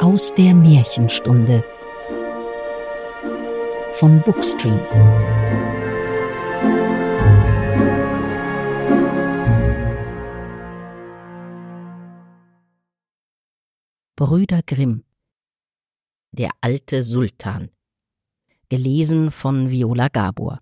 Aus der Märchenstunde von Bookstream. Brüder Grimm. Der alte Sultan. Gelesen von Viola Gabor.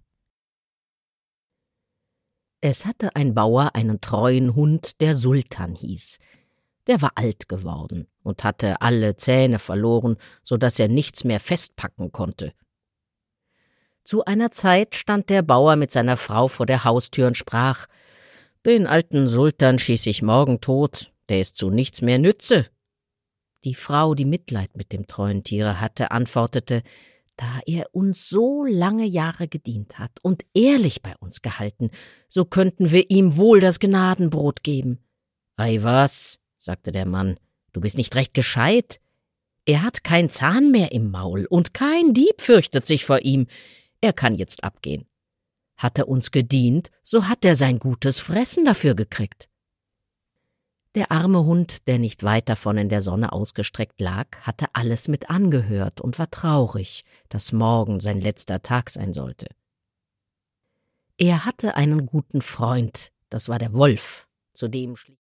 Es hatte ein Bauer einen treuen Hund, der Sultan hieß. Der war alt geworden und hatte alle Zähne verloren, so dass er nichts mehr festpacken konnte. Zu einer Zeit stand der Bauer mit seiner Frau vor der Haustür und sprach: »Den alten Sultan schieß ich morgen tot, der ist zu nichts mehr nütze.« Die Frau, die Mitleid mit dem treuen Tiere hatte, antwortete: »Da er uns so lange Jahre gedient hat und ehrlich bei uns gehalten, so könnten wir ihm wohl das Gnadenbrot geben.« »Ei was«, sagte der Mann, »du bist nicht recht gescheit. Er hat kein Zahn mehr im Maul und kein Dieb fürchtet sich vor ihm. Er kann jetzt abgehen. Hat er uns gedient, so hat er sein gutes Fressen dafür gekriegt.« Der arme Hund, der nicht weit davon in der Sonne ausgestreckt lag, hatte alles mit angehört und war traurig, dass morgen sein letzter Tag sein sollte. Er hatte einen guten Freund, das war der Wolf, zu dem